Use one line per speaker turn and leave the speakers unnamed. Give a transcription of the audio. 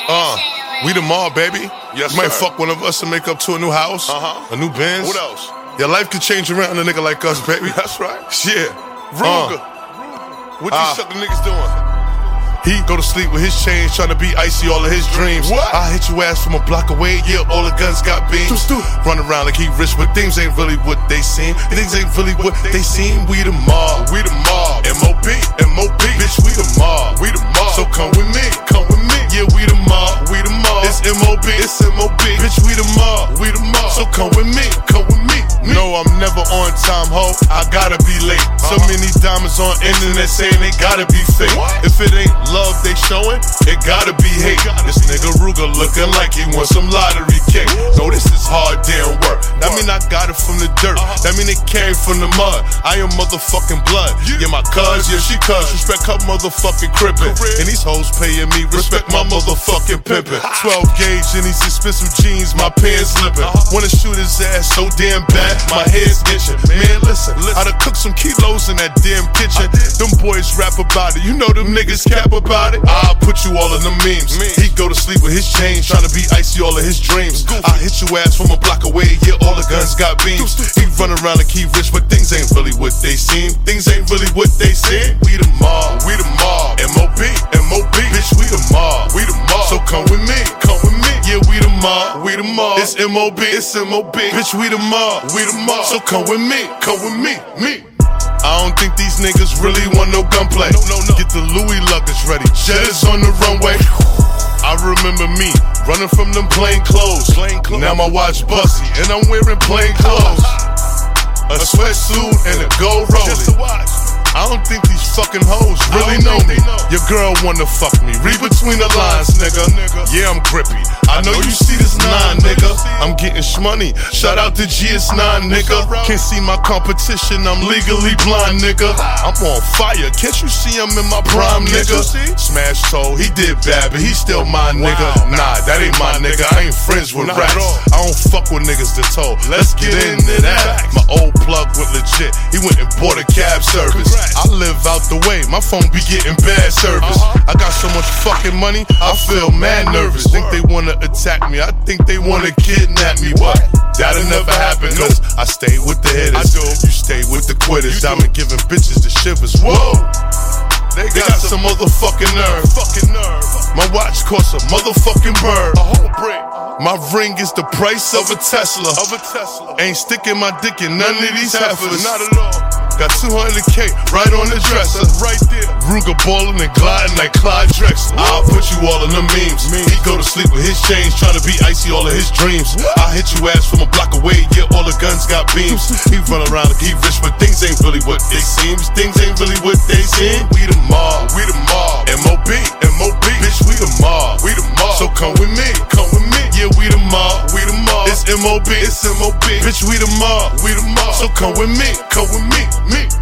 We the mob, baby.
Yes,
you might
sir.
fuck one of us and make up to a new house, a new Benz.
What else?
Your life could change around a nigga like us, baby.
That's right.
Yeah.
Ruger. What these sucker niggas doing?
He go to sleep with his chains, tryna be icy all of his dreams.
What?
I hit your ass from a block away, yeah, all the guns got beams. Run around like he rich, but things ain't really what they seem. Things ain't really what they seem. We the mob,
We the mob.
M.O.B.,
M.O.B.
bitch, we the mob.
We the mob.
So come with me, yeah, we the mob.
We the mob.
It's M.O.B.,
It's M.O.B.
bitch, we the mob.
We the mob.
So come with me, No, I'm never on time, ho. I gotta be late. So many diamonds on internet saying they gotta be fake.
What?
If it ain't love they showing, it gotta be hate. This nigga Ruger looking like he wants some lottery cake. No, this is hard damn work. That mean I got it from the dirt. That mean it came from the mud. I am motherfucking blood. Yeah, my cuz, yeah, she cuz. Respect her motherfucking crippin'. And these hoes paying me, respect my motherfucking pimpin'. 12 gauge in these expensive jeans, my pants slippin'. Wanna shoot his ass so damn bad, my head's itching. Man, listen, I done cooked some kilos in that damn kitchen. Them boys rap about it, you know them niggas cap about it. I'll put you all in the memes. He go to sleep with his chains, tryna be icy all of his dreams. I hit your ass from a block away, yeah, all the guns got beams. He run around like he rich, but things ain't really what they seem. Things ain't really what they seem. We the mob,
We the mob.
M.O.B., bitch, we the mob.
We the mob.
So come with me, yeah, we the mob.
We the mob.
It's M.O.B.,
It's M.O.B.
bitch, we the mob.
We the mob.
So come with me, me. I don't think these niggas really want no gunplay.
No.
Get the Louis luggage ready, jetters on the runway. I remember me running from them plain clothes. Now my watch bussy and I'm wearing plain clothes. A sweatsuit and a gold
Just a
rollie.
watch.
I don't think these fucking hoes really know me. Your girl wanna fuck me. Read between the lines, nigga. Yeah, I'm grippy. I know you see this 9, nigga. I'm getting shmoney. Shout out to GS9, nigga. Can't see my competition. I'm legally blind, nigga. I'm on fire. Can't you see I'm in my prime, nigga? Smash toe. He did bad, but he still my nigga. Nah, that ain't my nigga. I ain't friends with
Not
rats.
at all.
I don't fuck with niggas that told. Let's get into that. My old plug went legit. He went and bought a cab service. I live out the way, my phone be getting bad service. I got so much fucking money, I feel mad nervous. Think they wanna attack me, I think they wanna kidnap me, but that'll never happen, cause I stay with the hitters. You stay with the quitters. I'm giving bitches the shivers. Whoa! They got some motherfucking nerve. My watch costs a motherfucking bird.
A whole brick.
My ring is the price of a Tesla. Ain't sticking my dick in none of these heifers.
Not at all.
Got 200K right on the dresser.
Right there.
Ruger ballin' and gliding like Clyde Drexler. I'll put you all in the memes. He go to sleep with his chains, tryna be icy all of his dreams. I hit you ass from a block away, yeah, all the guns got beams. He run around like he rich, but things ain't really what they seem. Things ain't really what they seem. We the mob,
We the mob.
M.O.B., bitch, we the mob.
We the mob.
So come with me, yeah, we the mob.
We the mob.
It's M.O.B.,
It's M.O.B.
bitch, we the mob.
We the mob.
So come with me, me.